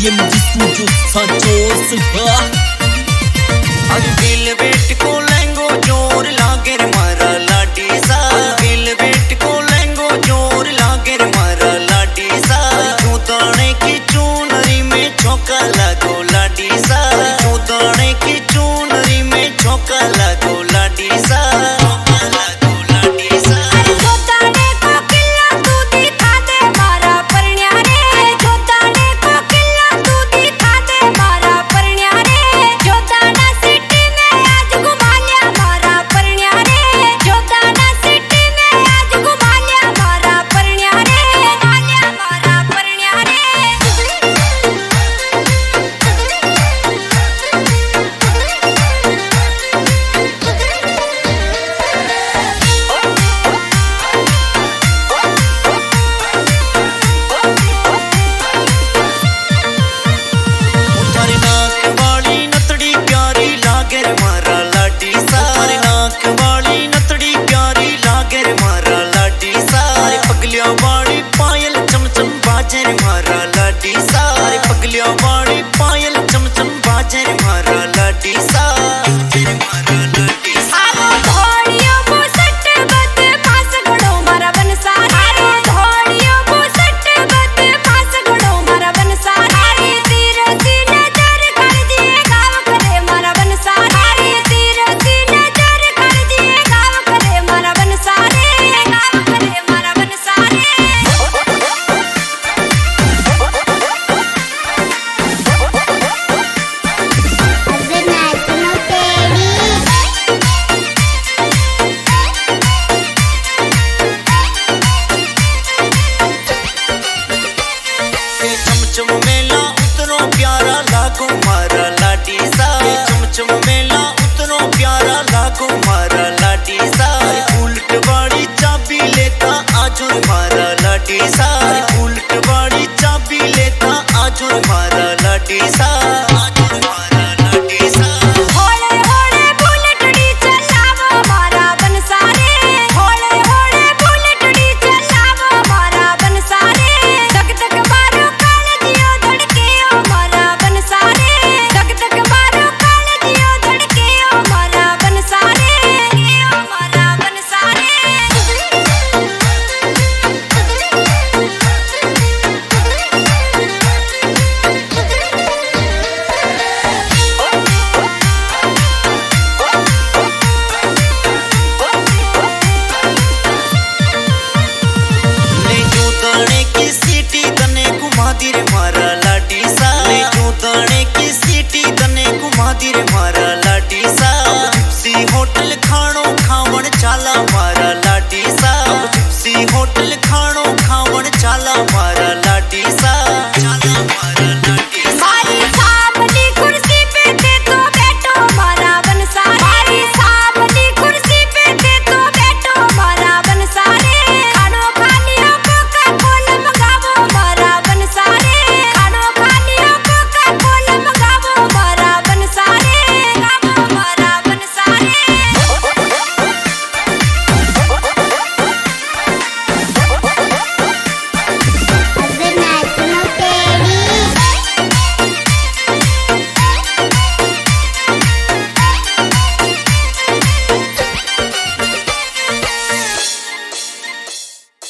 DMD Studio Santos. दिल बेट को लेंगो जोर लागे रे मारा लाडी सा। दिल बेट को लेंगो जोर लागे रे मारा लाडी सा। तू दाने की चूनरी में चौका लागो लाडी सा। तू दाने की चूनरी में चौका लागो लाडी सा। चमचम मेला उतरो प्यारा लागो मारा लाडी सा। चमचम मेला उतरो प्यारा लागो मारा लाडी सा। उल्ट बाड़ी चाबी लेता आजो मारा लाडी सा। उल्ट बाड़ी चाबी लेता आजो मारा लाडी सा। रे मारा